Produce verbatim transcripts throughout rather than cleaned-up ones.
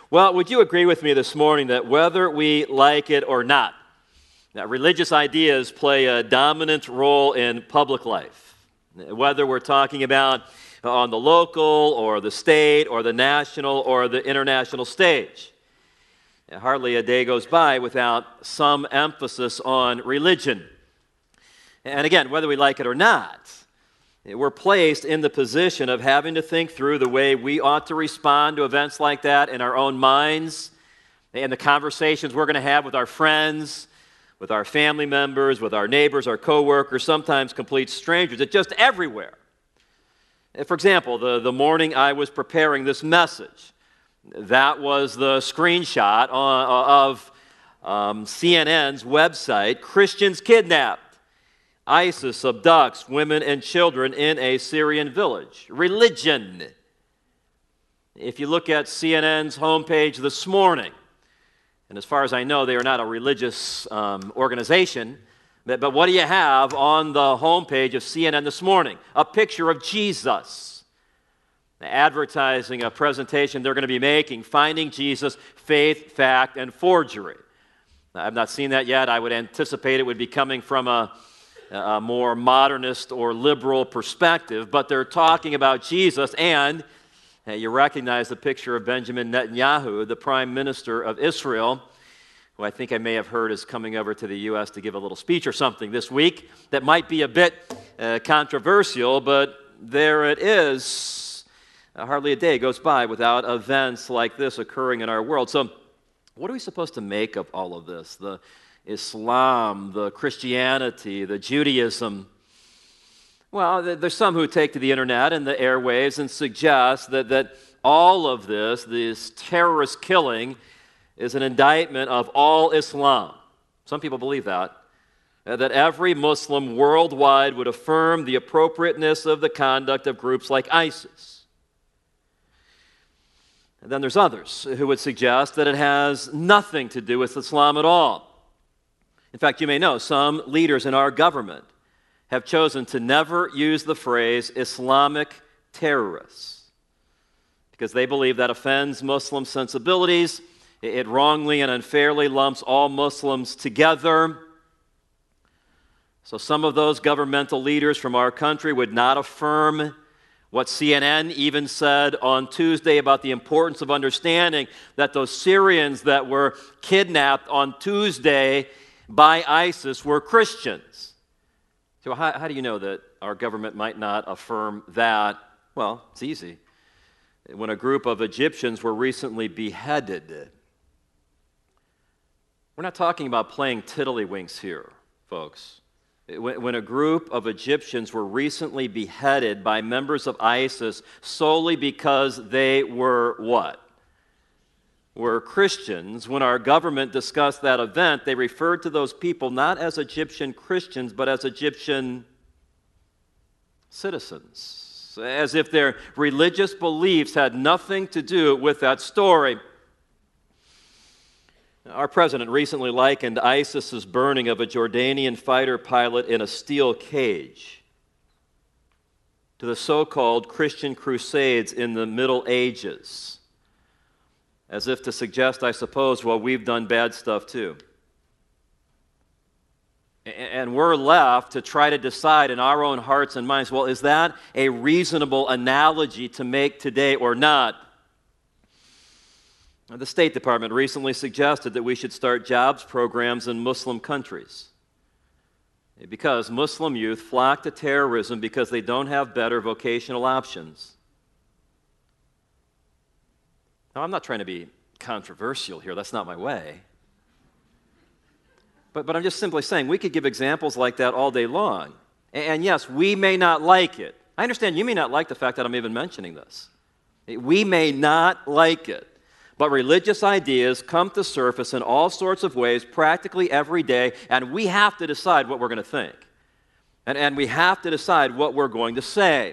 Well, would you agree with me this morning that whether we like it or not, that religious ideas play a dominant role in public life? Whether we're talking about on the local or the state or the national or the international stage. Hardly a day goes by without some emphasis on religion. And again, whether we like it or not, we're placed in the position of having to think through the way we ought to respond to events like that in our own minds, and the conversations we're going to have with our friends, with our family members, with our neighbors, our coworkers, sometimes complete strangers. It's just everywhere. For example, the, the morning I was preparing this message, that was the screenshot on, of um, C N N's website, Christians Kidnapped. ISIS abducts women and children in a Syrian village. Religion. If you look at C N N's homepage this morning, and as far as I know, they are not a religious um, organization, but, but what do you have on the homepage of C N N this morning? A picture of Jesus, advertising a presentation they're going to be making, Finding Jesus, Faith, Fact, and Forgery. I've not seen that yet. I would anticipate it would be coming from a a more modernist or liberal perspective, but they're talking about Jesus, and uh, you recognize the picture of Benjamin Netanyahu, the Prime Minister of Israel, who I think I may have heard is coming over to the U S to give a little speech or something this week that might be a bit uh, controversial, but there it is. Uh, hardly a day goes by without events like this occurring in our world. So what are we supposed to make of all of this? The Islam, the Christianity, the Judaism. Well, there's some who take to the internet and the airwaves and suggest that, that all of this, this terrorist killing, is an indictment of all Islam. Some people believe that. That every Muslim worldwide would affirm the appropriateness of the conduct of groups like ISIS. And then there's others who would suggest that it has nothing to do with Islam at all. In fact, you may know some leaders in our government have chosen to never use the phrase Islamic terrorists because they believe that offends Muslim sensibilities. It wrongly and unfairly lumps all Muslims together. So some of those governmental leaders from our country would not affirm what C N N even said on Tuesday about the importance of understanding that those Syrians that were kidnapped on Tuesday by ISIS were Christians. So how, how do you know that our government might not affirm that? Well, it's easy. When a group of Egyptians were recently beheaded, we're not talking about playing tiddlywinks here, folks. When, when a group of Egyptians were recently beheaded by members of ISIS solely because they were what? Were Christians. When our government discussed that event, they referred to those people not as Egyptian Christians, but as Egyptian citizens, as if their religious beliefs had nothing to do with that story. Our president recently likened ISIS's burning of a Jordanian fighter pilot in a steel cage to the so-called Christian crusades in the Middle Ages, as if to suggest, I suppose, well, we've done bad stuff too. And we're left to try to decide in our own hearts and minds, well, is that a reasonable analogy to make today or not? The State Department recently suggested that we should start jobs programs in Muslim countries because Muslim youth flock to terrorism because they don't have better vocational options. Now, I'm not trying to be controversial here. That's not my way. But, but I'm just simply saying we could give examples like that all day long. And, and yes, we may not like it. I understand you may not like the fact that I'm even mentioning this. We may not like it. But religious ideas come to surface in all sorts of ways practically every day, and we have to decide what we're going to think. And, and we have to decide what we're going to say.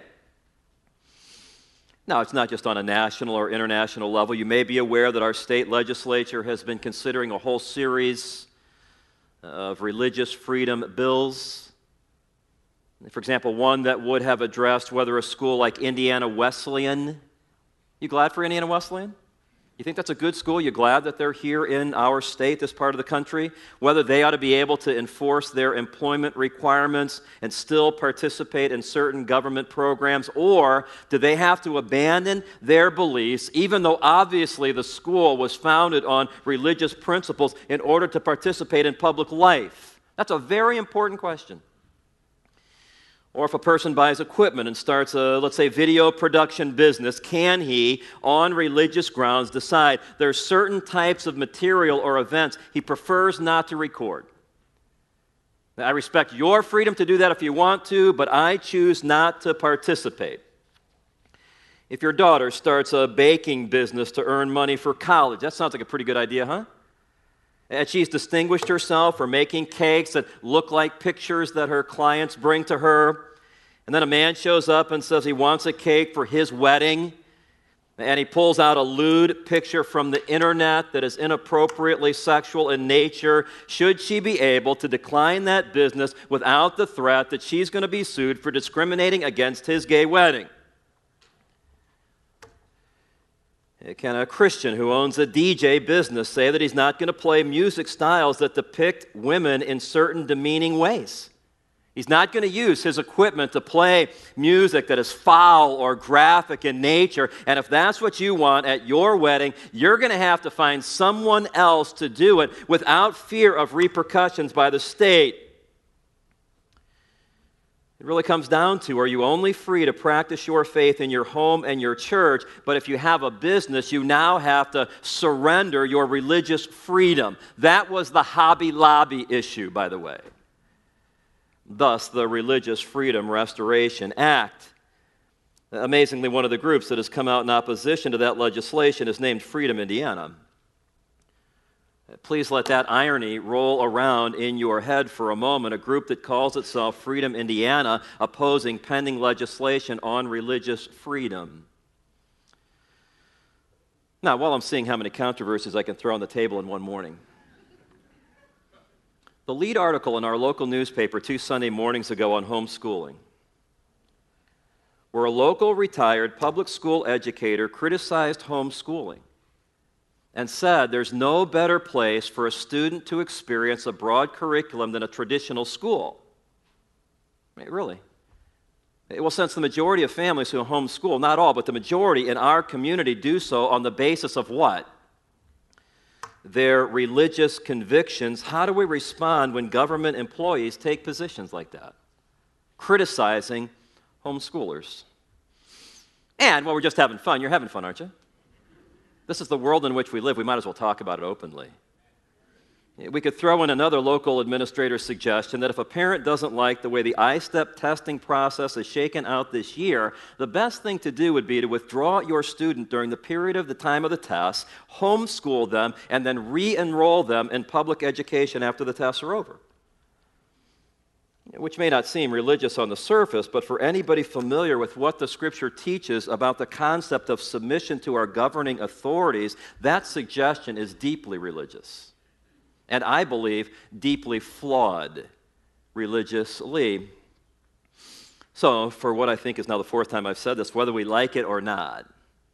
Now, it's not just on a national or international level. You may be aware that our state legislature has been considering a whole series of religious freedom bills. For example, one that would have addressed whether a school like Indiana Wesleyan, you glad for Indiana Wesleyan? You think that's a good school? You're glad that they're here in our state, this part of the country? Whether they ought to be able to enforce their employment requirements and still participate in certain government programs, or do they have to abandon their beliefs, even though obviously the school was founded on religious principles, in order to participate in public life? That's a very important question. Or if a person buys equipment and starts a, let's say, video production business, can he, on religious grounds, decide there are certain types of material or events he prefers not to record? Now, I respect your freedom to do that if you want to, but I choose not to participate. If your daughter starts a baking business to earn money for college, that sounds like a pretty good idea, huh? And she's distinguished herself for making cakes that look like pictures that her clients bring to her. And then a man shows up and says he wants a cake for his wedding. And he pulls out a lewd picture from the internet that is inappropriately sexual in nature. Should she be able to decline that business without the threat that she's going to be sued for discriminating against his gay wedding? Can a Christian who owns a D J business say that he's not going to play music styles that depict women in certain demeaning ways? He's not going to use his equipment to play music that is foul or graphic in nature. And if that's what you want at your wedding, you're going to have to find someone else to do it without fear of repercussions by the state. It really comes down to, are you only free to practice your faith in your home and your church, but if you have a business, you now have to surrender your religious freedom? That was the Hobby Lobby issue, by the way. Thus, the Religious Freedom Restoration Act. Amazingly, one of the groups that has come out in opposition to that legislation is named Freedom Indiana. Please let that irony roll around in your head for a moment. A group that calls itself Freedom Indiana opposing pending legislation on religious freedom. Now, while I'm seeing how many controversies I can throw on the table in one morning, the lead article in our local newspaper two Sunday mornings ago on homeschooling, where a local retired public school educator criticized homeschooling and said there's no better place for a student to experience a broad curriculum than a traditional school. I mean, really? Well, since the majority of families who homeschool, not all, but the majority in our community do so on the basis of what? Their religious convictions. How do we respond when government employees take positions like that? Criticizing homeschoolers. And while we're just having fun, you're having fun, aren't you? This is the world in which we live. We might as well talk about it openly. We could throw in another local administrator's suggestion that if a parent doesn't like the way the I STEP testing process is shaken out this year, the best thing to do would be to withdraw your student during the period of the time of the test, homeschool them, and then re-enroll them in public education after the tests are over. Which may not seem religious on the surface, but for anybody familiar with what the Scripture teaches about the concept of submission to our governing authorities, that suggestion is deeply religious. And I believe deeply flawed religiously. So, for what I think is now the fourth time I've said this, whether we like it or not,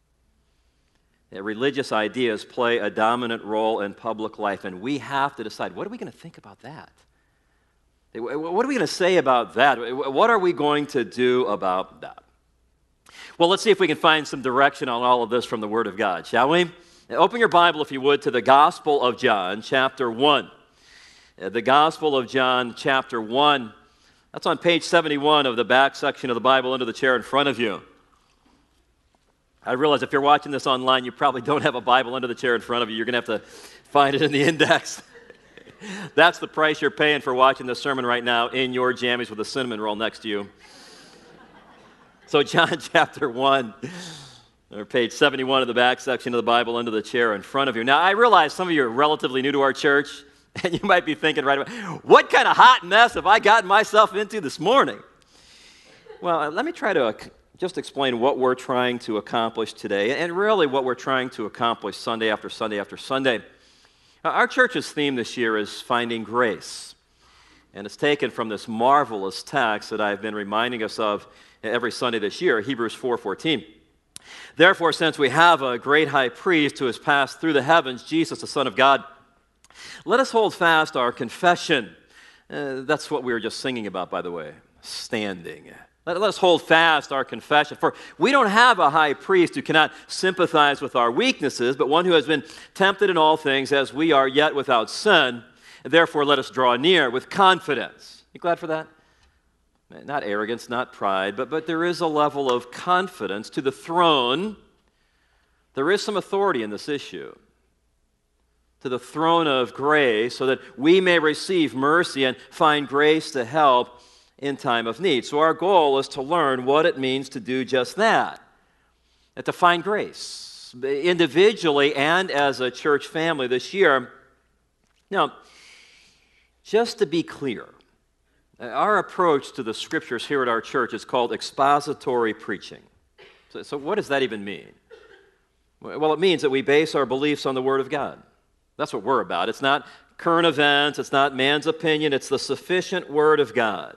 religious ideas play a dominant role in public life, and we have to decide, what are we going to think about that? What are we going to say about that? What are we going to do about that? Well, let's see if we can find some direction on all of this from the Word of God, shall we? Open your Bible, if you would, to the Gospel of John, chapter one. The Gospel of John, chapter one. That's on page seventy-one of the back section of the Bible under the chair in front of you. I realize if you're watching this online, you probably don't have a Bible under the chair in front of you. You're going to have to find it in the index. That's the price you're paying for watching this sermon right now in your jammies with a cinnamon roll next to you. So John chapter one, or page seventy-one of the back section of the Bible under the chair in front of you. Now, I realize some of you are relatively new to our church, and you might be thinking right away, what kind of hot mess have I gotten myself into this morning? Well, let me try to just explain what we're trying to accomplish today, and really what we're trying to accomplish Sunday after Sunday after Sunday. Our church's theme this year is Finding Grace, and it's taken from this marvelous text that I've been reminding us of every Sunday this year, Hebrews four fourteen. Therefore, since we have a great high priest who has passed through the heavens, Jesus, the Son of God, let us hold fast our confession. Uh, that's what we were just singing about, by the way, standing. Let, let us hold fast our confession. For we don't have a high priest who cannot sympathize with our weaknesses, but one who has been tempted in all things as we are, yet without sin. Therefore, let us draw near with confidence. You glad for that? Not arrogance, not pride, but, but there is a level of confidence to the throne. There is some authority in this issue. To the throne of grace, so that we may receive mercy and find grace to help in time of need. So our goal is to learn what it means to do just that, and to find grace, individually and as a church family this year. Now, just to be clear, our approach to the Scriptures here at our church is called expository preaching. So, so what does that even mean? Well, it means that we base our beliefs on the Word of God. That's what we're about. It's not current events. It's not man's opinion. It's the sufficient Word of God.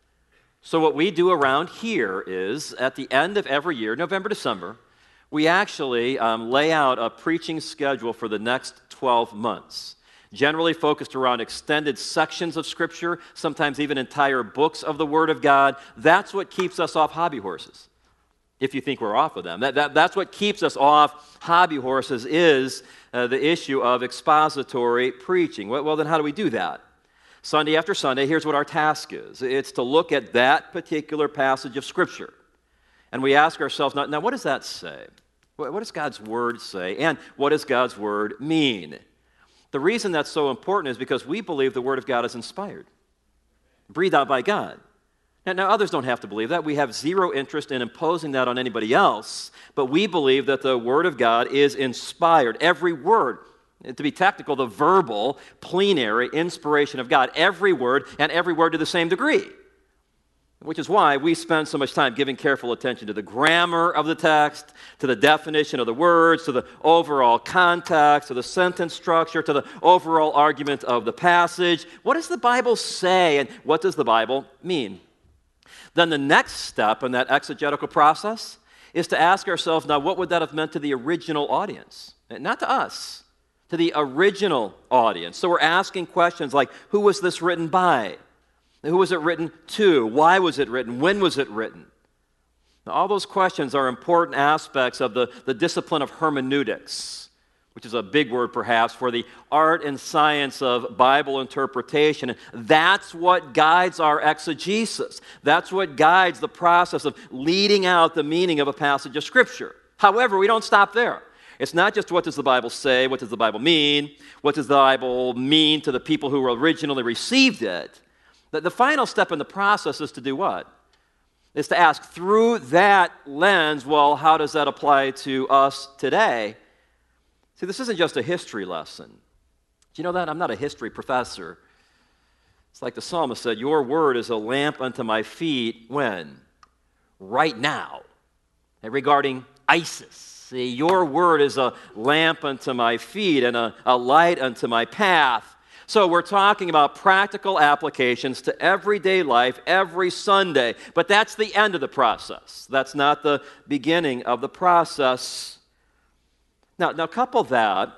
So what we do around here is, at the end of every year, November, December, we actually um, lay out a preaching schedule for the next twelve months. Generally focused around extended sections of Scripture, sometimes even entire books of the Word of God. That's what keeps us off hobby horses, if you think we're off of them. That, that, that's what keeps us off hobby horses is uh, the issue of expository preaching. Well, well, then how do we do that? Sunday after Sunday, here's what our task is. It's to look at that particular passage of Scripture. And we ask ourselves, now, now what does that say? What, what does God's Word say? And what does God's Word mean? The reason that's so important is because we believe the Word of God is inspired, breathed out by God. Now, now, others don't have to believe that. We have zero interest in imposing that on anybody else, but we believe that the Word of God is inspired. Every word, to be technical, the verbal, plenary inspiration of God, every word, and every word to the same degree. Which is why we spend so much time giving careful attention to the grammar of the text, to the definition of the words, to the overall context, to the sentence structure, to the overall argument of the passage. What does the Bible say, and what does the Bible mean? Then the next step in that exegetical process is to ask ourselves, now what would that have meant to the original audience? Not to us, to the original audience. So we're asking questions like, who was this written by? Who was it written to? Why was it written? When was it written? Now, all those questions are important aspects of the, the discipline of hermeneutics, which is a big word perhaps for the art and science of Bible interpretation. That's what guides our exegesis. That's what guides the process of leading out the meaning of a passage of Scripture. However, we don't stop there. It's not just what does the Bible say, what does the Bible mean, what does the Bible mean to the people who originally received it. The, the final step in the process is to do what? Is to ask through that lens, well, how does that apply to us today? See, this isn't just a history lesson. Do you know that? I'm not a history professor. It's like the psalmist said, your word is a lamp unto my feet, when? Right now. And regarding ISIS. See, your word is a lamp unto my feet and a, a light unto my path. So we're talking about practical applications to everyday life every Sunday. But that's the end of the process. That's not the beginning of the process. Now, now couple that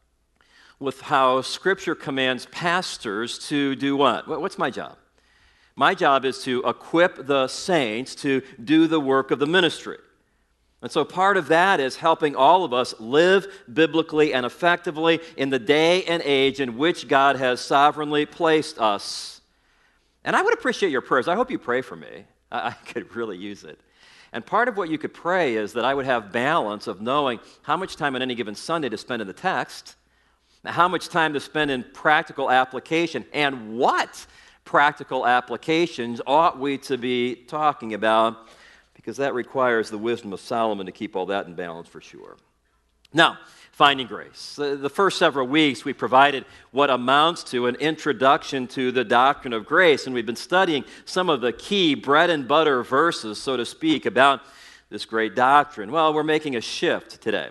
with how Scripture commands pastors to do what? What's my job? My job is to equip the saints to do the work of the ministry. And so part of that is helping all of us live biblically and effectively in the day and age in which God has sovereignly placed us. And I would appreciate your prayers. I hope you pray for me. I, I could really use it. And part of what you could pray is that I would have balance of knowing how much time on any given Sunday to spend in the text, how much time to spend in practical application, and what practical applications ought we to be talking about, because that requires the wisdom of Solomon to keep all that in balance for sure. Now, finding grace. The first several weeks we provided what amounts to an introduction to the doctrine of grace, and we've been studying some of the key bread and butter verses, so to speak, about this great doctrine. Well, we're making a shift today,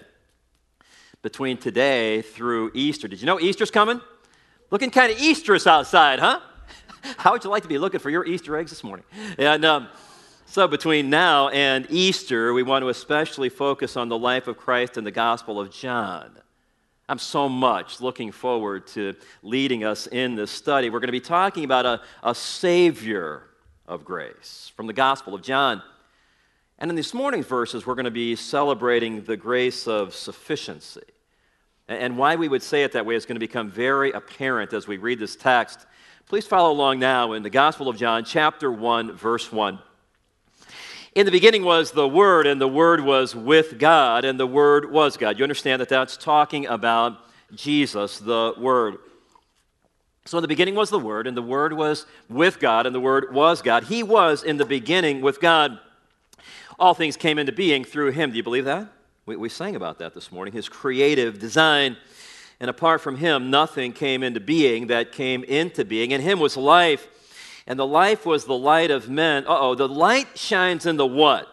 between today through Easter. Did you know Easter's coming? Looking kind of Easterous outside, huh? How would you like to be looking for your Easter eggs this morning? And um, So between now and Easter, we want to especially focus on the life of Christ in the Gospel of John. I'm so much looking forward to leading us in this study. We're going to be talking about a, a Savior of grace from the Gospel of John. And in this morning's verses, we're going to be celebrating the grace of sufficiency. And why we would say it that way is going to become very apparent as we read this text. Please follow along now in the Gospel of John, chapter one, verse one. In the beginning was the Word, and the Word was with God, and the Word was God. You understand that that's talking about Jesus, the Word. So in the beginning was the Word, and the Word was with God, and the Word was God. He was in the beginning with God. All things came into being through Him. Do you believe that? We, we sang about that this morning, His creative design. And apart from Him, nothing came into being that came into being. In Him was life. And the life was the light of men. Uh-oh, the light shines in the what?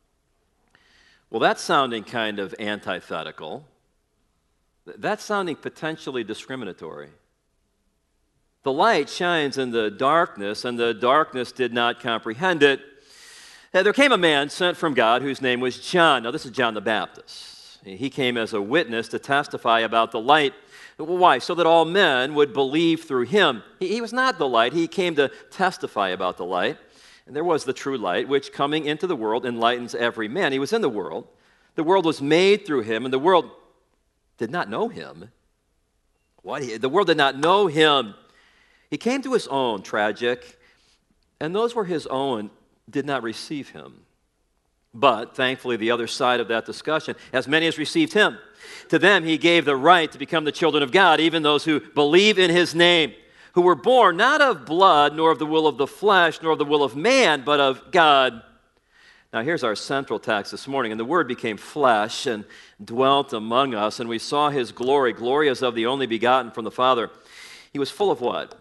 Well, that's sounding kind of antithetical. That's sounding potentially discriminatory. The light shines in the darkness, and the darkness did not comprehend it. Now, there came a man sent from God whose name was John. Now, this is John the Baptist. He came as a witness to testify about the light. Why? So that all men would believe through him. He, he was not the light. He came to testify about the light. And there was the true light, which coming into the world enlightens every man. He was in the world. The world was made through him, and the world did not know him. What? The world did not know him. He came to his own, tragic, and those were his own did not receive him. But, thankfully, the other side of that discussion, as many as received him, to them he gave the right to become the children of God, even those who believe in his name, who were born not of blood, nor of the will of the flesh, nor of the will of man, but of God. Now, here's our central text this morning. And the Word became flesh and dwelt among us, and we saw his glory, glory as of the only begotten from the Father. He was full of what?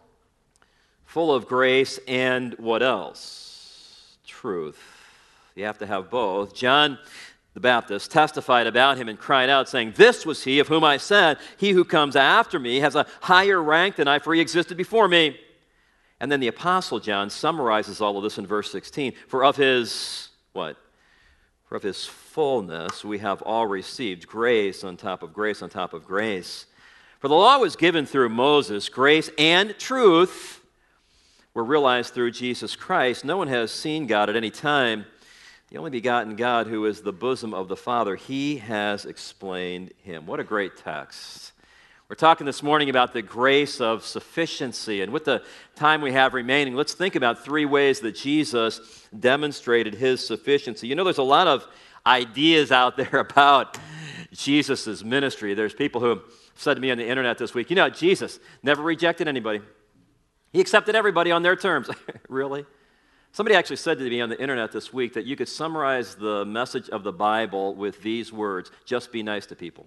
Full of grace and what else? Truth. You have to have both. John the Baptist testified about him and cried out, saying, "This was he of whom I said, he who comes after me has a higher rank than I, for he existed before me." And then the Apostle John summarizes all of this in verse sixteen. For of his, what? For of his fullness we have all received grace on top of grace on top of grace. For the law was given through Moses, grace and truth were realized through Jesus Christ. No one has seen God at any time. The only begotten God who is the bosom of the Father, he has explained him. What a great text. We're talking this morning about the grace of sufficiency. And with the time we have remaining, let's think about three ways that Jesus demonstrated his sufficiency. You know, there's a lot of ideas out there about Jesus' ministry. There's people who said to me on the internet this week, you know, Jesus never rejected anybody. He accepted everybody on their terms. Really? Somebody actually said to me on the internet this week that you could summarize the message of the Bible with these words: just be nice to people.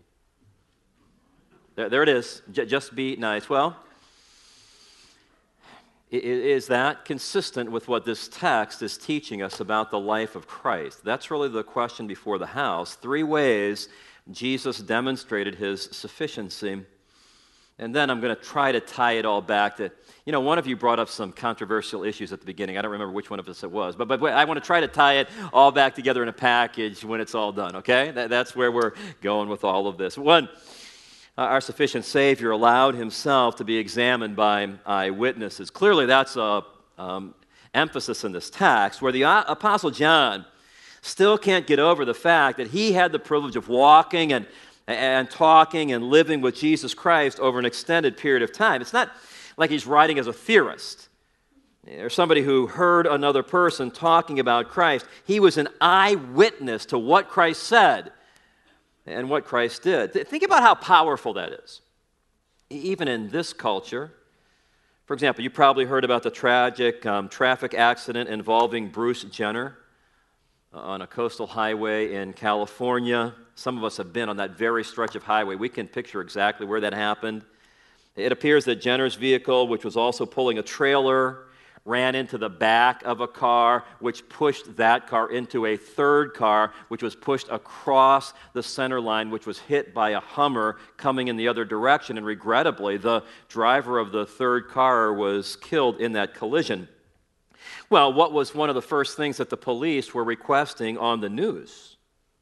There, there it is. J- just be nice. Well, is that consistent with what this text is teaching us about the life of Christ? That's really the question before the house. Three ways Jesus demonstrated his sufficiency. And then I'm going to try to tie it all back to, you know, one of you brought up some controversial issues at the beginning. I don't remember which one of us it was. But, but I want to try to tie it all back together in a package when it's all done, okay? That, that's where we're going with all of this. One, uh, our sufficient Savior allowed himself to be examined by eyewitnesses. Clearly, that's a um, emphasis in this text, where the uh, Apostle John still can't get over the fact that he had the privilege of walking and and talking and living with Jesus Christ over an extended period of time. It's not like he's writing as a theorist or somebody who heard another person talking about Christ. He was an eyewitness to what Christ said and what Christ did. Think about how powerful that is. Even in this culture, for example, you probably heard about the tragic um, traffic accident involving Bruce Jenner on a coastal highway in California. Some of us have been on that very stretch of highway. We can picture exactly where that happened. It appears that Jenner's vehicle, which was also pulling a trailer, ran into the back of a car, which pushed that car into a third car, which was pushed across the center line, which was hit by a Hummer coming in the other direction. And regrettably, the driver of the third car was killed in that collision. Well, what was one of the first things that the police were requesting on the news?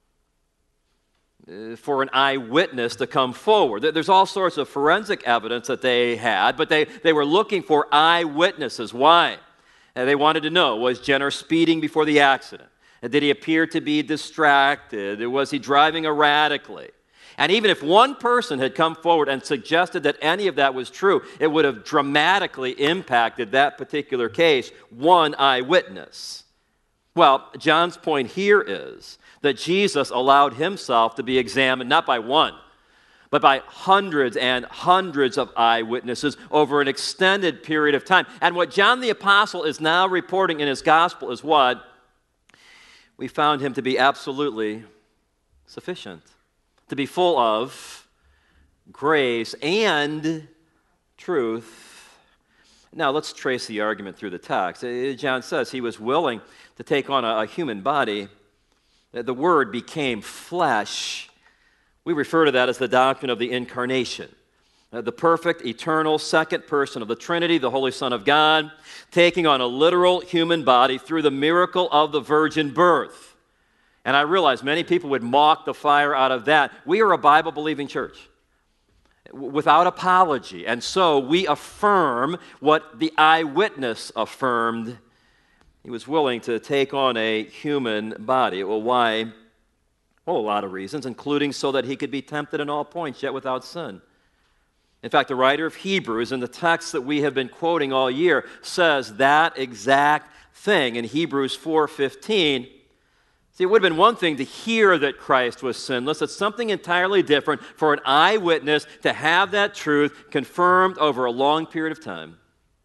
Uh, for an eyewitness to come forward. There's all sorts of forensic evidence that they had, but they, they were looking for eyewitnesses. Why? Uh, they wanted to know, was Jenner speeding before the accident? Uh, Did he appear to be distracted? Was he driving erratically? And even if one person had come forward and suggested that any of that was true, it would have dramatically impacted that particular case, one eyewitness. Well, John's point here is that Jesus allowed himself to be examined not by one, but by hundreds and hundreds of eyewitnesses over an extended period of time. And what John the Apostle is now reporting in his gospel is what? We found him to be absolutely sufficient, to be full of grace and truth. Now, let's trace the argument through the text. John says he was willing to take on a, a human body. The Word became flesh. We refer to that as the doctrine of the incarnation. Uh, the perfect, eternal, second person of the Trinity, the Holy Son of God, taking on a literal human body through the miracle of the virgin birth. And I realize many people would mock the fire out of that. We are a Bible-believing church without apology. And so we affirm what the eyewitness affirmed. He was willing to take on a human body. Well, why? Well, a lot of reasons, including so that he could be tempted in all points, yet without sin. In fact, the writer of Hebrews, in the text that we have been quoting all year, says that exact thing in Hebrews four fifteen. See, it would have been one thing to hear that Christ was sinless. It's something entirely different for an eyewitness to have that truth confirmed over a long period of time.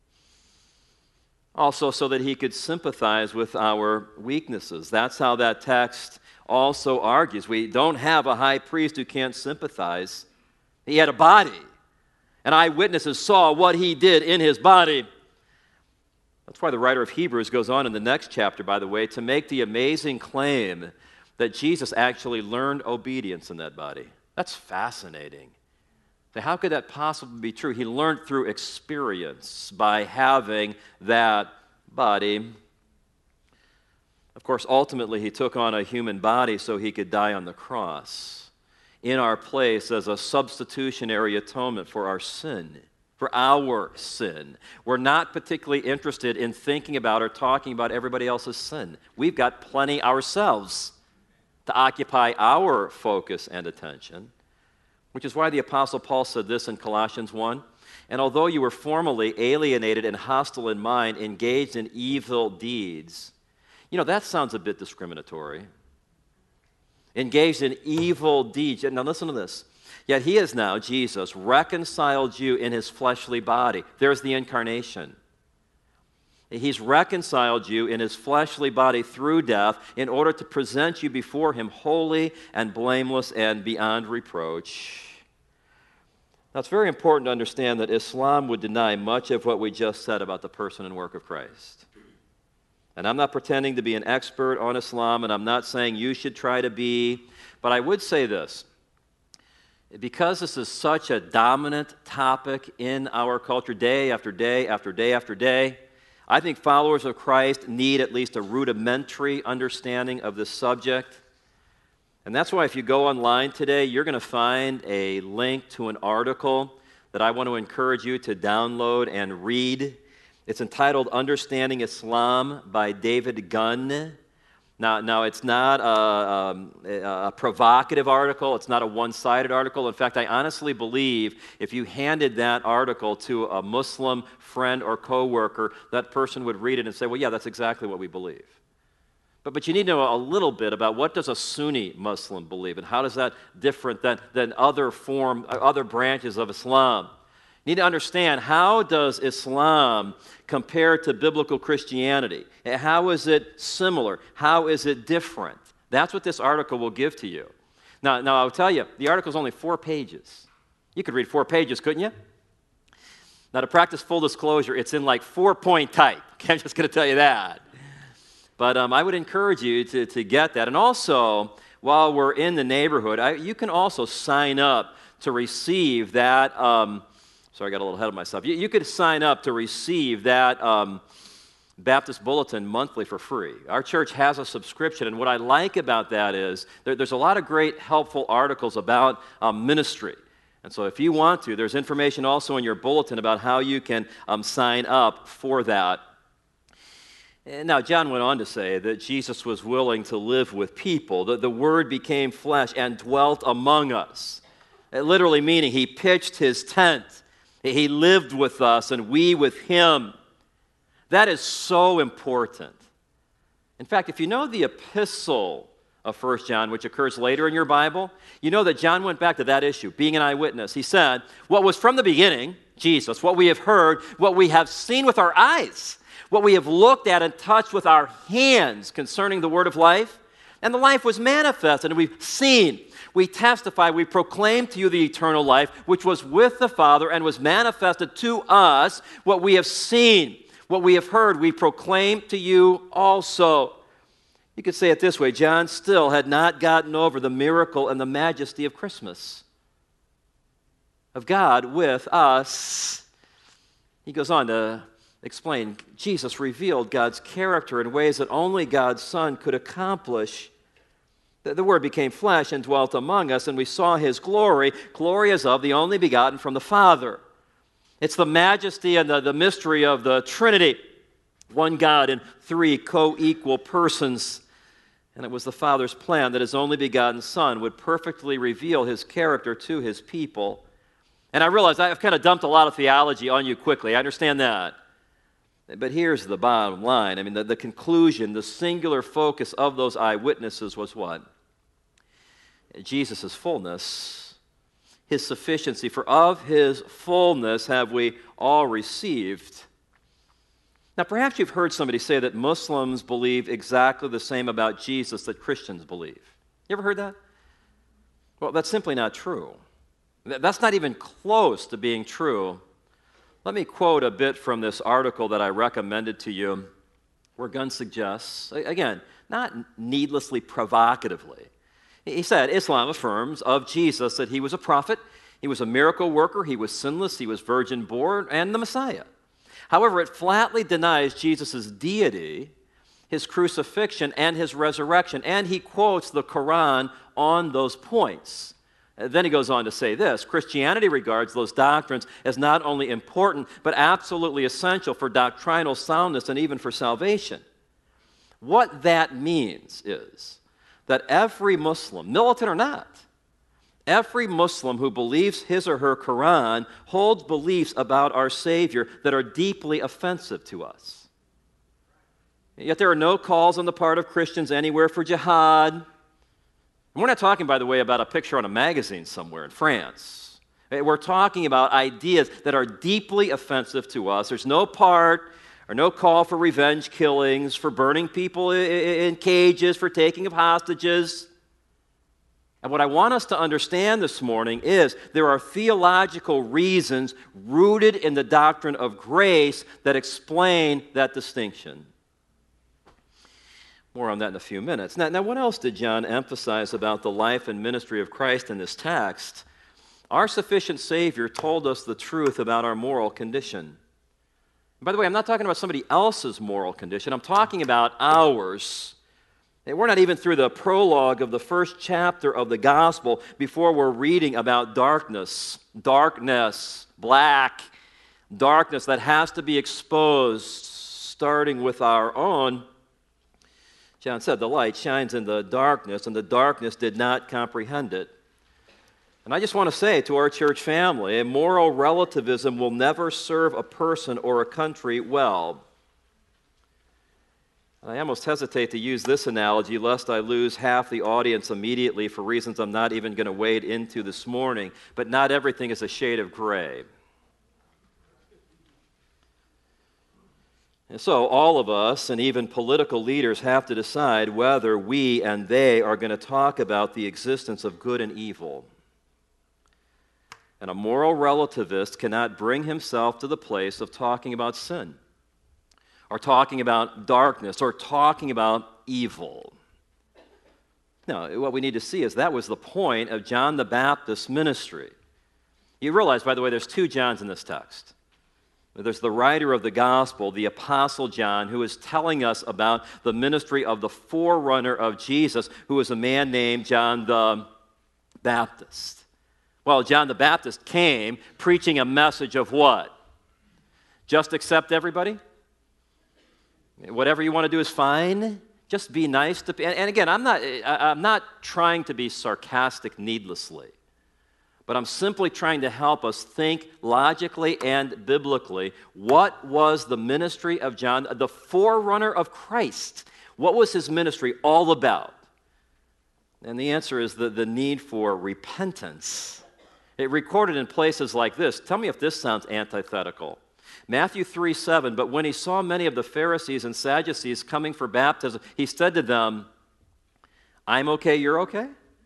Also, so that he could sympathize with our weaknesses. That's how that text also argues. We don't have a high priest who can't sympathize. He had a body, and eyewitnesses saw what he did in his body. That's why the writer of Hebrews goes on in the next chapter, by the way, to make the amazing claim that Jesus actually learned obedience in that body. That's fascinating. So how could that possibly be true? He learned through experience by having that body. Of course, ultimately, he took on a human body so he could die on the cross in our place as a substitutionary atonement for our sin, for our sin. We're not particularly interested in thinking about or talking about everybody else's sin. We've got plenty ourselves to occupy our focus and attention, which is why the Apostle Paul said this in Colossians one, "And although you were formerly alienated and hostile in mind, engaged in evil deeds," you know, that sounds a bit discriminatory. Engaged in evil deeds. Now listen to this. Yet he is now, Jesus, reconciled you in his fleshly body. There's the incarnation. He's reconciled you in his fleshly body through death in order to present you before him holy and blameless and beyond reproach. Now, it's very important to understand that Islam would deny much of what we just said about the person and work of Christ. And I'm not pretending to be an expert on Islam, and I'm not saying you should try to be, but I would say this. Because this is such a dominant topic in our culture, day after day after day after day, I think followers of Christ need at least a rudimentary understanding of this subject. And that's why if you go online today, you're going to find a link to an article that I want to encourage you to download and read. It's entitled Understanding Islam by David Gunn. Now, now it's not a, um, a, a provocative article. It's not a one-sided article. In fact, I honestly believe if you handed that article to a Muslim friend or coworker, that person would read it and say, well, yeah, that's exactly what we believe. But, but you need to know a little bit about what does a Sunni Muslim believe and how is that different than, than other form, other branches of Islam. You need to understand, how does Islam compare to biblical Christianity? How is it similar? How is it different? That's what this article will give to you. Now, now I'll tell you, the article is only four pages. You could read four pages, couldn't you? Now, to practice full disclosure, it's in like four-point type. Okay, I'm just going to tell you that. But um, I would encourage you to, to get that. And also, while we're in the neighborhood, I, you can also sign up to receive that. Um, sorry, I got a little ahead of myself. You, you could sign up to receive that um, Baptist Bulletin monthly for free. Our church has a subscription, and what I like about that is there, there's a lot of great, helpful articles about um, ministry. And so if you want to, there's information also in your bulletin about how you can um, sign up for that. And now, John went on to say that Jesus was willing to live with people, that the Word became flesh and dwelt among us. It literally meaning he pitched his tent. He lived with us and we with him. That is so important. In fact, if you know the epistle of First John, which occurs later in your Bible, you know that John went back to that issue, being an eyewitness. He said, what was from the beginning, Jesus, what we have heard, what we have seen with our eyes, what we have looked at and touched with our hands concerning the word of life, and the life was manifested, and we've seen, we testify, we proclaim to you the eternal life, which was with the Father and was manifested to us, what we have seen. What we have heard, we proclaim to you also. You could say it this way, John still had not gotten over the miracle and the majesty of Christmas, of God with us. He goes on to explain, Jesus revealed God's character in ways that only God's Son could accomplish. The, the Word became flesh and dwelt among us, and we saw his glory, glory as of the only begotten from the Father. It's the majesty and the, the mystery of the Trinity, one God in three co-equal persons. And it was the Father's plan that his only begotten Son would perfectly reveal his character to his people. And I realize I've kind of dumped a lot of theology on you quickly. I understand that. But here's the bottom line. I mean, the, the conclusion, the singular focus of those eyewitnesses was what? Jesus' fullness. His sufficiency, for of his fullness have we all received. Now, perhaps you've heard somebody say that Muslims believe exactly the same about Jesus that Christians believe. You ever heard that? Well, that's simply not true. That's not even close to being true. Let me quote a bit from this article that I recommended to you, where Gunn suggests, again, not needlessly provocatively, he said, Islam affirms of Jesus that he was a prophet, he was a miracle worker, he was sinless, he was virgin-born, and the Messiah. However, it flatly denies Jesus' deity, his crucifixion, and his resurrection, and he quotes the Quran on those points. Then he goes on to say this, Christianity regards those doctrines as not only important, but absolutely essential for doctrinal soundness and even for salvation. What that means is that every Muslim, militant or not, every Muslim who believes his or her Quran holds beliefs about our Savior that are deeply offensive to us. Yet there are no calls on the part of Christians anywhere for jihad. We're not talking, by the way, about a picture on a magazine somewhere in France. We're talking about ideas that are deeply offensive to us. There's no part or no call for revenge killings, for burning people in cages, for taking of hostages. And what I want us to understand this morning is there are theological reasons rooted in the doctrine of grace that explain that distinction. More on that in a few minutes. Now, now, what else did John emphasize about the life and ministry of Christ in this text? Our sufficient Savior told us the truth about our moral condition. By the way, I'm not talking about somebody else's moral condition. I'm talking about ours. And we're not even through the prologue of the first chapter of the gospel before we're reading about darkness, darkness, black, darkness that has to be exposed, starting with our own. John said, the light shines in the darkness, and the darkness did not comprehend it. And I just want to say to our church family, moral relativism will never serve a person or a country well. I almost hesitate to use this analogy lest I lose half the audience immediately for reasons I'm not even going to wade into this morning, but not everything is a shade of gray. And so all of us, and even political leaders, have to decide whether we and they are going to talk about the existence of good and evil. And a moral relativist cannot bring himself to the place of talking about sin, or talking about darkness, or talking about evil. No, what we need to see is that was the point of John the Baptist's ministry. You realize, by the way, there's two Johns in this text. There's the writer of the gospel, the Apostle John, who is telling us about the ministry of the forerunner of Jesus, who is a man named John the Baptist. Well, John the Baptist came preaching a message of what? Just accept everybody? Whatever you want to do is fine. Just be nice to people. And again, I'm not, I'm not trying to be sarcastic needlessly. But I'm simply trying to help us think logically and biblically. What was the ministry of John, the forerunner of Christ? What was his ministry all about? And the answer is the, the need for repentance. It recorded in places like this. Tell me if this sounds antithetical. Matthew three seven, but when he saw many of the Pharisees and Sadducees coming for baptism, he said to them, I'm okay, you're okay?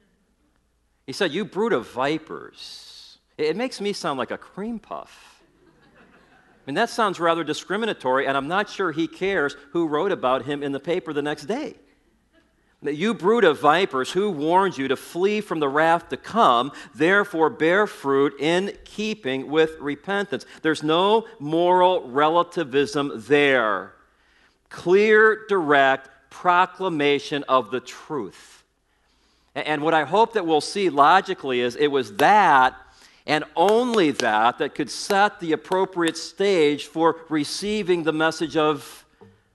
He said, you brood of vipers. It makes me sound like a cream puff. I mean, that sounds rather discriminatory, and I'm not sure he cares who wrote about him in the paper the next day. You brood of vipers, who warned you to flee from the wrath to come, therefore bear fruit in keeping with repentance. There's no moral relativism there. Clear, direct proclamation of the truth. And what I hope that we'll see logically is it was that and only that that could set the appropriate stage for receiving the message of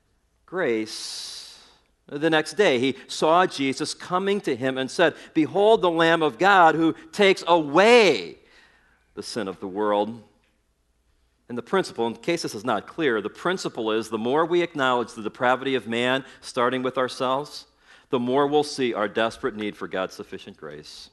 grace. The next day, he saw Jesus coming to him and said, behold the Lamb of God who takes away the sin of the world. And the principle, in case this is not clear, the principle is the more we acknowledge the depravity of man, starting with ourselves, the more we'll see our desperate need for God's sufficient grace.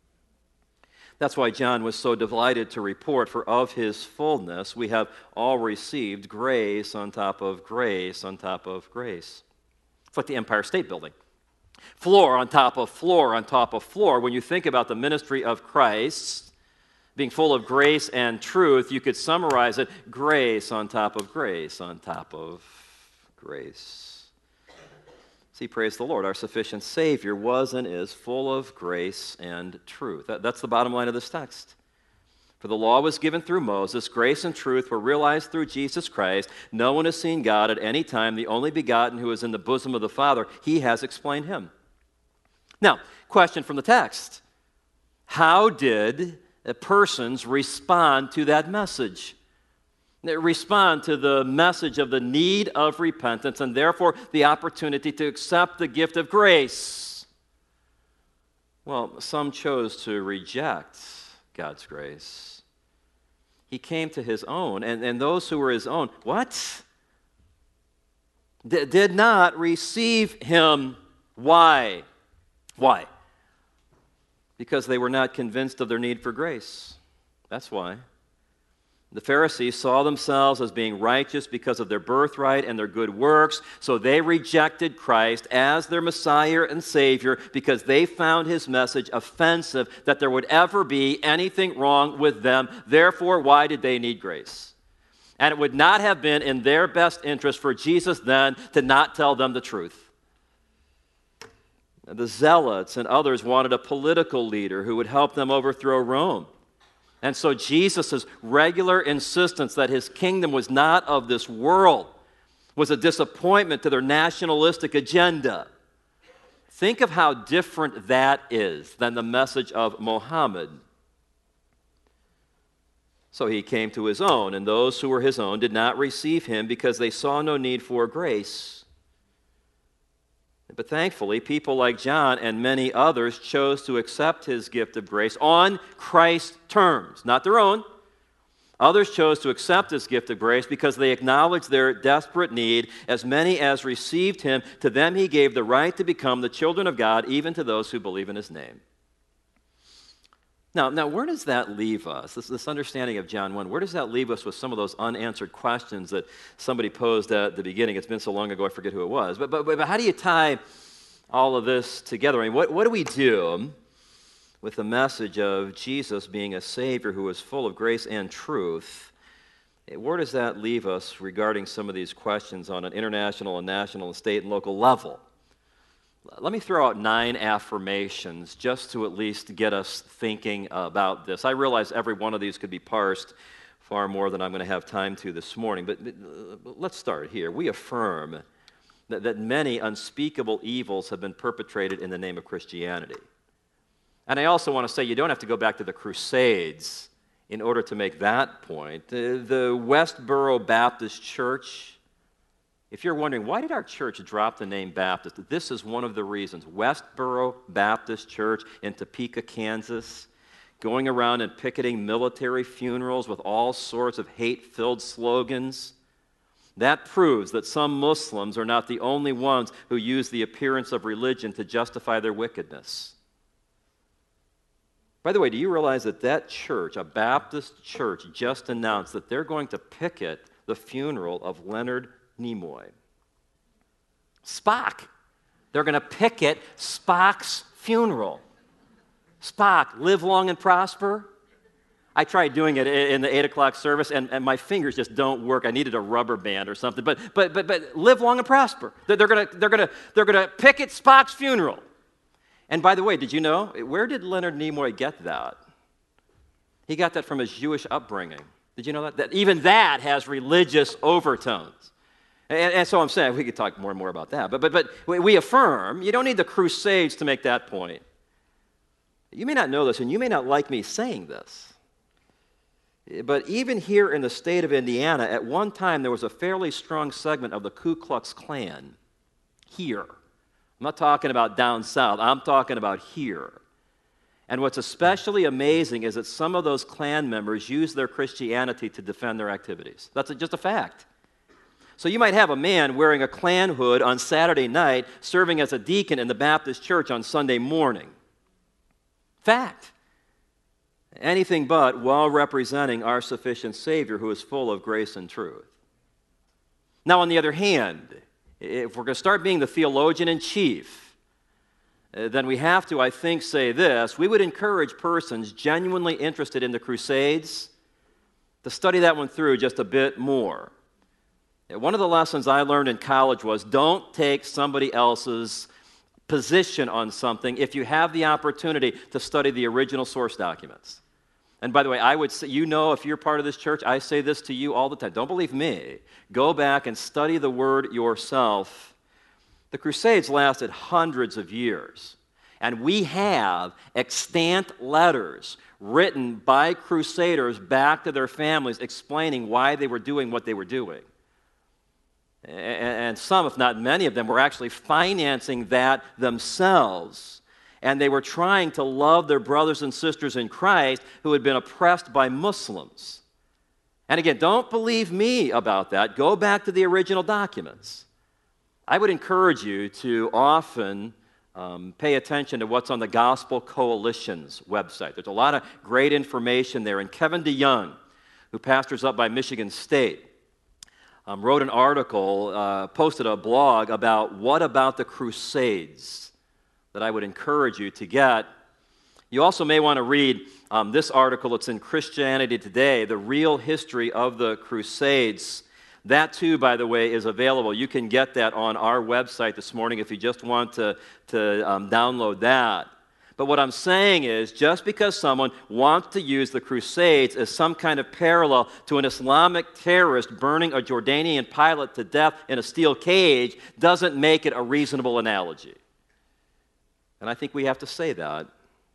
That's why John was so delighted to report, for of his fullness we have all received grace on top of grace on top of grace. It's like the Empire State Building. Floor on top of floor on top of floor. When you think about the ministry of Christ being full of grace and truth, you could summarize it, grace on top of grace on top of grace. See, praise the Lord, our sufficient Savior was and is full of grace and truth. That, that's the bottom line of this text. For the law was given through Moses, grace and truth were realized through Jesus Christ. No one has seen God at any time, the only begotten who is in the bosom of the Father. He has explained him. Now, question from the text. How did persons respond to that message? They respond to the message of the need of repentance and therefore the opportunity to accept the gift of grace. Well, some chose to reject God's grace. He came to his own, and, and those who were his own, what? D- did not receive him. Why? Why? Because they were not convinced of their need for grace. That's why. The Pharisees saw themselves as being righteous because of their birthright and their good works, so they rejected Christ as their Messiah and Savior because they found his message offensive, that there would ever be anything wrong with them. Therefore, why did they need grace? And it would not have been in their best interest for Jesus then to not tell them the truth. The Zealots and others wanted a political leader who would help them overthrow Rome. And so Jesus' regular insistence that his kingdom was not of this world was a disappointment to their nationalistic agenda. Think of how different that is than the message of Muhammad. So he came to his own, and those who were his own did not receive him because they saw no need for grace. But thankfully, people like John and many others chose to accept his gift of grace on Christ's terms, not their own. Others chose to accept his gift of grace because they acknowledged their desperate need. As many as received him, to them he gave the right to become the children of God, even to those who believe in his name. Now, now where does that leave us? This, this understanding of John one, where does that leave us with some of those unanswered questions that somebody posed at the beginning? It's been so long ago, I forget who it was. But, but, but how do you tie all of this together? I mean, what, what do we do with the message of Jesus being a Savior who is full of grace and truth? Where does that leave us regarding some of these questions on an international and national and state and local level? Let me throw out nine affirmations just to at least get us thinking about this. I realize every one of these could be parsed far more than I'm going to have time to this morning, but let's start here. We affirm that, that many unspeakable evils have been perpetrated in the name of Christianity. And I also want to say you don't have to go back to the Crusades in order to make that point. The, the Westboro Baptist Church, if you're wondering, why did our church drop the name Baptist? This is one of the reasons. Westboro Baptist Church in Topeka, Kansas, going around and picketing military funerals with all sorts of hate-filled slogans. That proves that some Muslims are not the only ones who use the appearance of religion to justify their wickedness. By the way, do you realize that that church, a Baptist church, just announced that they're going to picket the funeral of Leonard Nimoy? Spock. They're going to picket Spock's funeral. Spock, live long and prosper. I tried doing it in the eight o'clock service, and, and my fingers just don't work. I needed a rubber band or something. But but but but live long and prosper. They're, they're gonna they're gonna they're gonna picket Spock's funeral. And by the way, did you know, where did Leonard Nimoy get that? He got that from his Jewish upbringing. Did you know that? That even that has religious overtones. And, and so I'm saying, we could talk more and more about that. But, but, but we affirm, you don't need the Crusades to make that point. You may not know this, and you may not like me saying this. But even here in the state of Indiana, at one time there was a fairly strong segment of the Ku Klux Klan here. I'm not talking about down south. I'm talking about here. And what's especially amazing is that some of those Klan members use their Christianity to defend their activities. That's a, just a fact. So you might have a man wearing a Klan hood on Saturday night serving as a deacon in the Baptist church on Sunday morning. Fact. Anything but while representing our sufficient Savior who is full of grace and truth. Now, on the other hand, if we're going to start being the theologian in chief, uh, then we have to, I think, say this. We would encourage persons genuinely interested in the Crusades to study that one through just a bit more. One of the lessons I learned in college was don't take somebody else's position on something if you have the opportunity to study the original source documents. And by the way, I would say, you know, if you're part of this church, I say this to you all the time. Don't believe me. Go back and study the Word yourself. The Crusades lasted hundreds of years. And we have extant letters written by Crusaders back to their families explaining why they were doing what they were doing. And some, if not many of them, were actually financing that themselves. And they were trying to love their brothers and sisters in Christ who had been oppressed by Muslims. And again, don't believe me about that. Go back to the original documents. I would encourage you to often um, pay attention to what's on the Gospel Coalition's website. There's a lot of great information there. And Kevin DeYoung, who pastors up by Michigan State, um, wrote an article, uh, posted a blog about what about the Crusades that I would encourage you to get. You also may want to read um, this article. It's in Christianity Today, The Real History of the Crusades. That, too, by the way, is available. You can get that on our website this morning if you just want to, to um, download that. But what I'm saying is, just because someone wants to use the Crusades as some kind of parallel to an Islamic terrorist burning a Jordanian pilot to death in a steel cage doesn't make it a reasonable analogy. And I think we have to say that.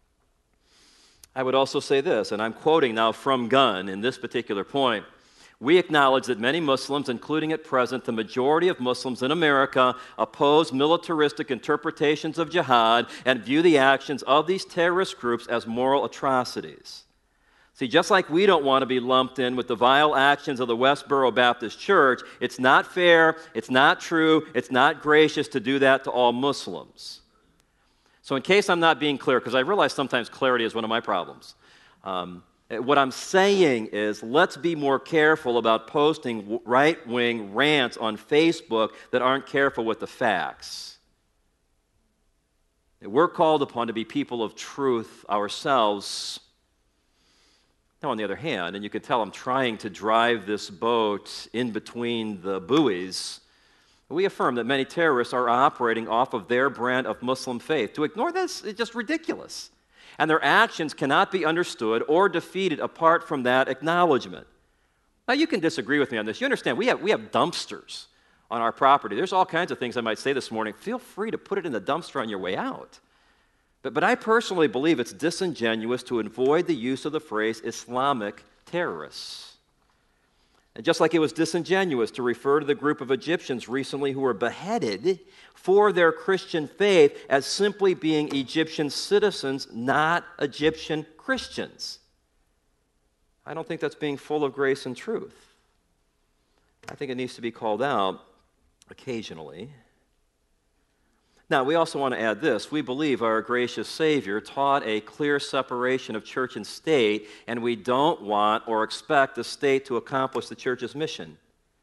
I would also say this, and I'm quoting now from Gunn in this particular point. We acknowledge that many Muslims, including at present the majority of Muslims in America, oppose militaristic interpretations of jihad and view the actions of these terrorist groups as moral atrocities. See, just like we don't want to be lumped in with the vile actions of the Westboro Baptist Church, it's not fair, it's not true, it's not gracious to do that to all Muslims. So in case I'm not being clear, because I realize sometimes clarity is one of my problems, um, what I'm saying is let's be more careful about posting right-wing rants on Facebook that aren't careful with the facts. We're called upon to be people of truth ourselves. Now, on the other hand, and you can tell I'm trying to drive this boat in between the buoys, We affirm that many terrorists are operating off of their brand of Muslim faith. To ignore this is just ridiculous. And their actions cannot be understood or defeated apart from that acknowledgement. Now, you can disagree with me on this. You understand, we have, we have dumpsters on our property. There's all kinds of things I might say this morning. Feel free to put it in the dumpster on your way out. But, but I personally believe it's disingenuous to avoid the use of the phrase Islamic terrorists. And just like it was disingenuous to refer to the group of Egyptians recently who were beheaded for their Christian faith as simply being Egyptian citizens, not Egyptian Christians. I don't think that's being full of grace and truth. I think it needs to be called out occasionally. Now, we also want to add this. We believe our gracious Savior taught a clear separation of church and state, and we don't want or expect the state to accomplish the church's mission.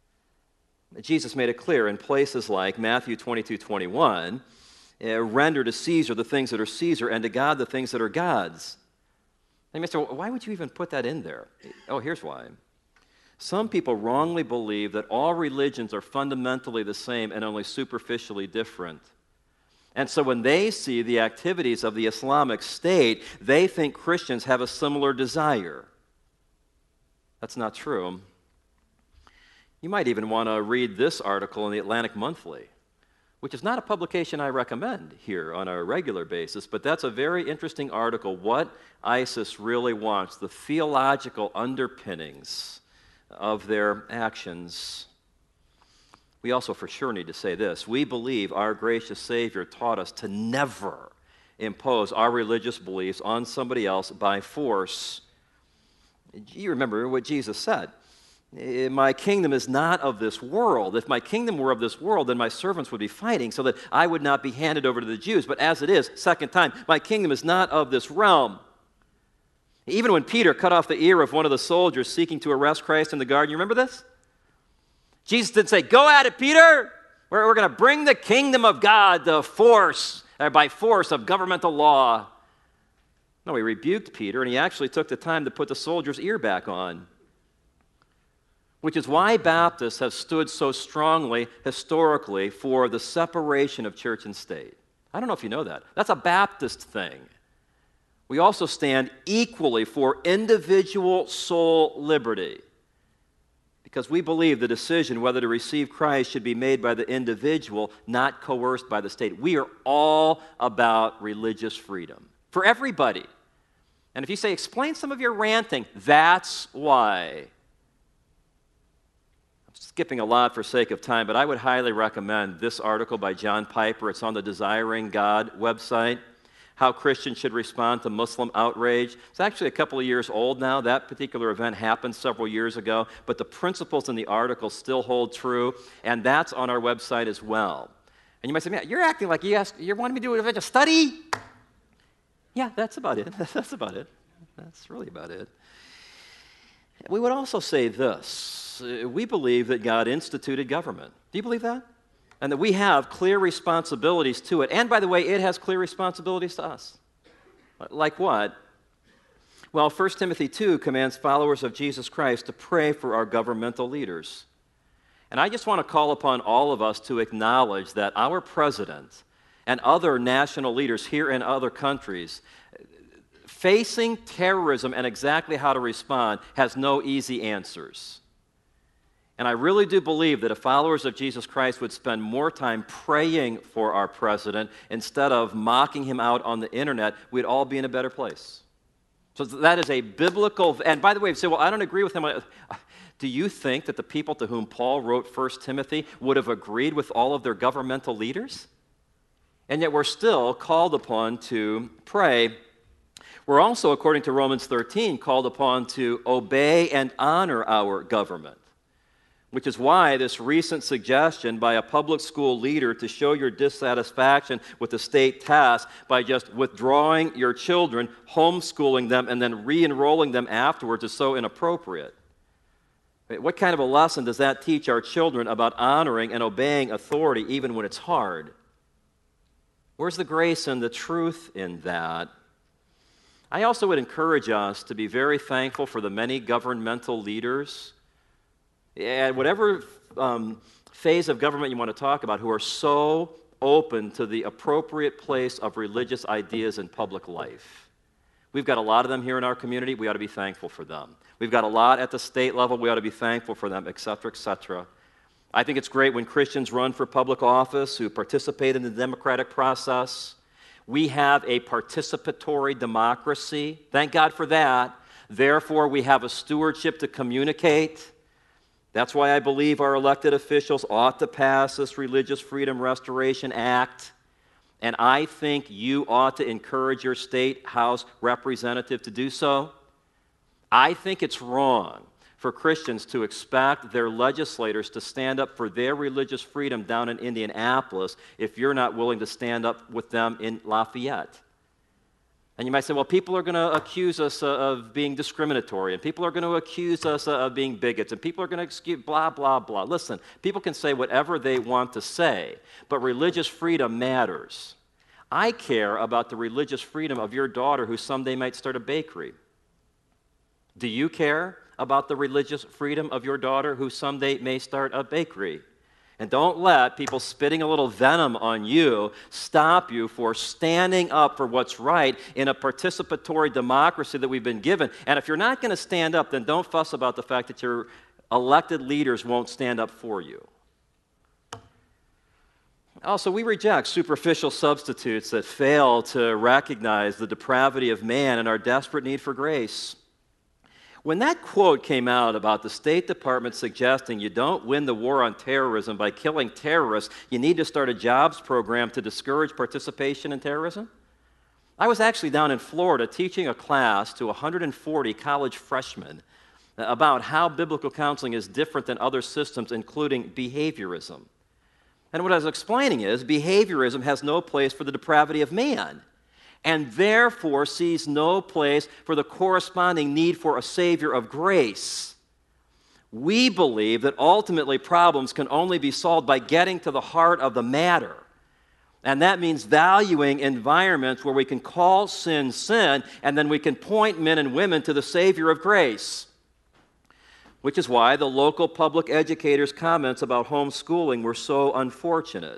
Jesus made it clear in places like Matthew twenty-two twenty-one, uh, render to Caesar the things that are Caesar, and to God the things that are God's. And you may say, well, why would you even put that in there? Oh, here's why. Some people wrongly believe that all religions are fundamentally the same and only superficially different. And so when they see the activities of the Islamic State, they think Christians have a similar desire. That's not true. You might even want to read this article in the Atlantic Monthly, which is not a publication I recommend here on a regular basis, but that's a very interesting article, What ISIS Really Wants, the theological underpinnings of their actions. We also for sure need to say this. We believe our gracious Savior taught us to never impose our religious beliefs on somebody else by force. You remember what Jesus said. My kingdom is not of this world. If my kingdom were of this world, then my servants would be fighting so that I would not be handed over to the Jews. But as it is, second time, my kingdom is not of this realm. Even when Peter cut off the ear of one of the soldiers seeking to arrest Christ in the garden, you remember this? Jesus didn't say, go at it, Peter. We're, we're going to bring the kingdom of God to force, or by force of governmental law. No, he rebuked Peter, and he actually took the time to put the soldier's ear back on. Which is why Baptists have stood so strongly, historically, for the separation of church and state. I don't know if you know that. That's a Baptist thing. We also stand equally for individual soul liberty. Because we believe the decision whether to receive Christ should be made by the individual, not coerced by the state. We are all about religious freedom for everybody. And if you say, explain some of your ranting, that's why. I'm skipping a lot for sake of time, but I would highly recommend this article by John Piper. It's on the Desiring God website. How Christians should respond to Muslim outrage. It's actually a couple of years old now. That particular event happened several years ago, but the principles in the article still hold true, and that's on our website as well. And you might say, man, you're acting like you ask, you're wanting me to do a study? Yeah, that's about it. That's about it. That's really about it. We would also say this. We believe that God instituted government. Do you believe that? And that we have clear responsibilities to it. And by the way, it has clear responsibilities to us. Like what? Well, First Timothy two commands followers of Jesus Christ to pray for our governmental leaders. And I just want to call upon all of us to acknowledge that our president and other national leaders here in other countries, facing terrorism and exactly how to respond, has no easy answers. And I really do believe that if followers of Jesus Christ would spend more time praying for our president instead of mocking him out on the internet, we'd all be in a better place. So that is a biblical, and by the way, you say, well, I don't agree with him. Do you think that the people to whom Paul wrote First Timothy would have agreed with all of their governmental leaders? And yet we're still called upon to pray. We're also, according to Romans thirteen, called upon to obey and honor our government. Which is why this recent suggestion by a public school leader to show your dissatisfaction with the state task by just withdrawing your children, homeschooling them, and then re-enrolling them afterwards is so inappropriate. What kind of a lesson does that teach our children about honoring and obeying authority even when it's hard? Where's the grace and the truth in that? I also would encourage us to be very thankful for the many governmental leaders. And whatever um, phase of government you want to talk about who are so open to the appropriate place of religious ideas in public life. We've got a lot of them here in our community. We ought to be thankful for them. We've got a lot at the state level. We ought to be thankful for them, et cetera, et cetera. I think it's great when Christians run for public office, who participate in the democratic process. We have a participatory democracy. Thank God for that. Therefore, we have a stewardship to communicate. That's why I believe our elected officials ought to pass this Religious Freedom Restoration Act. And I think you ought to encourage your state house representative to do so. I think it's wrong for Christians to expect their legislators to stand up for their religious freedom down in Indianapolis if you're not willing to stand up with them in Lafayette. And you might say, well, people are going to accuse us of being discriminatory, and people are going to accuse us of being bigots, and people are going to excuse blah, blah, blah. Listen, people can say whatever they want to say, but religious freedom matters. I care about the religious freedom of your daughter who someday might start a bakery. Do you care about the religious freedom of your daughter who someday may start a bakery? And don't let people spitting a little venom on you stop you for standing up for what's right in a participatory democracy that we've been given. And if you're not going to stand up, then don't fuss about the fact that your elected leaders won't stand up for you. Also, we reject superficial substitutes that fail to recognize the depravity of man and our desperate need for grace. When that quote came out about the State Department suggesting you don't win the war on terrorism by killing terrorists, you need to start a jobs program to discourage participation in terrorism, I was actually down in Florida teaching a class to one hundred forty college freshmen about how biblical counseling is different than other systems, including behaviorism. And what I was explaining is behaviorism has no place for the depravity of man, and therefore sees no place for the corresponding need for a Savior of grace. We believe that ultimately problems can only be solved by getting to the heart of the matter. And that means valuing environments where we can call sin sin, and then we can point men and women to the Savior of grace. Which is why the local public educators' comments about homeschooling were so unfortunate.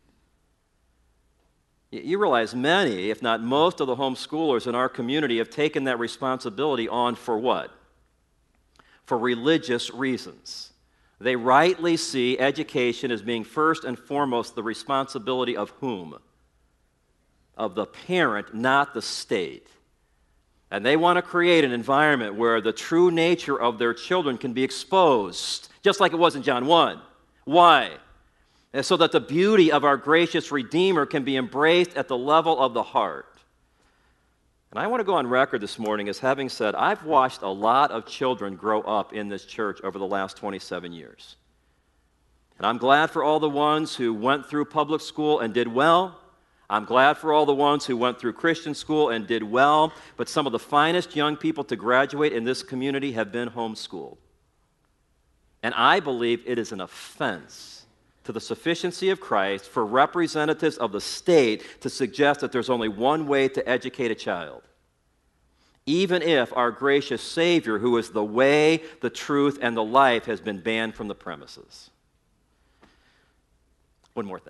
You realize many, if not most, of the homeschoolers in our community have taken that responsibility on for what? For religious reasons. They rightly see education as being first and foremost the responsibility of whom? Of the parent, not the state. And they want to create an environment where the true nature of their children can be exposed, just like it was in John one. Why? So that the beauty of our gracious Redeemer can be embraced at the level of the heart. And I want to go on record this morning as having said, I've watched a lot of children grow up in this church over the last twenty-seven years. And I'm glad for all the ones who went through public school and did well. I'm glad for all the ones who went through Christian school and did well. But some of the finest young people to graduate in this community have been homeschooled. And I believe it is an offense to the sufficiency of Christ for representatives of the state to suggest that there's only one way to educate a child, even if our gracious Savior, who is the way, the truth, and the life, has been banned from the premises. One more thing.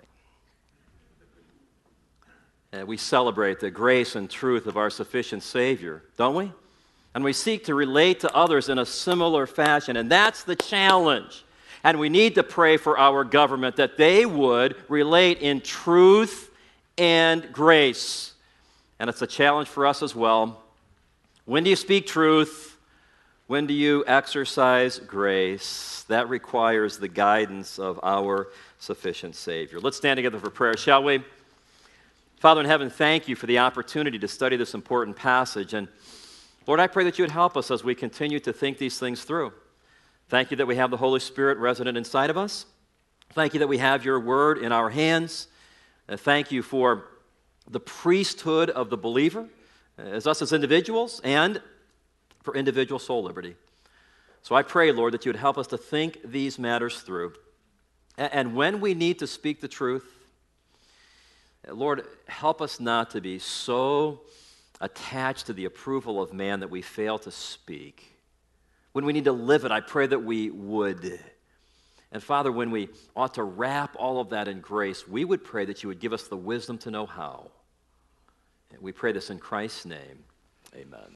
Uh, we celebrate the grace and truth of our sufficient Savior, don't we? And we seek to relate to others in a similar fashion, and that's the challenge. And we need to pray for our government that they would relate in truth and grace. And it's a challenge for us as well. When do you speak truth? When do you exercise grace? That requires the guidance of our sufficient Savior. Let's stand together for prayer, shall we? Father in heaven, thank you for the opportunity to study this important passage. And Lord, I pray that you would help us as we continue to think these things through. Thank you that we have the Holy Spirit resident inside of us. Thank you that we have your word in our hands. And thank you for the priesthood of the believer, as us as individuals, and for individual soul liberty. So I pray, Lord, that you would help us to think these matters through. And when we need to speak the truth, Lord, help us not to be so attached to the approval of man that we fail to speak. When we need to live it, I pray that we would. And Father, when we ought to wrap all of that in grace, we would pray that you would give us the wisdom to know how. And we pray this in Christ's name. Amen.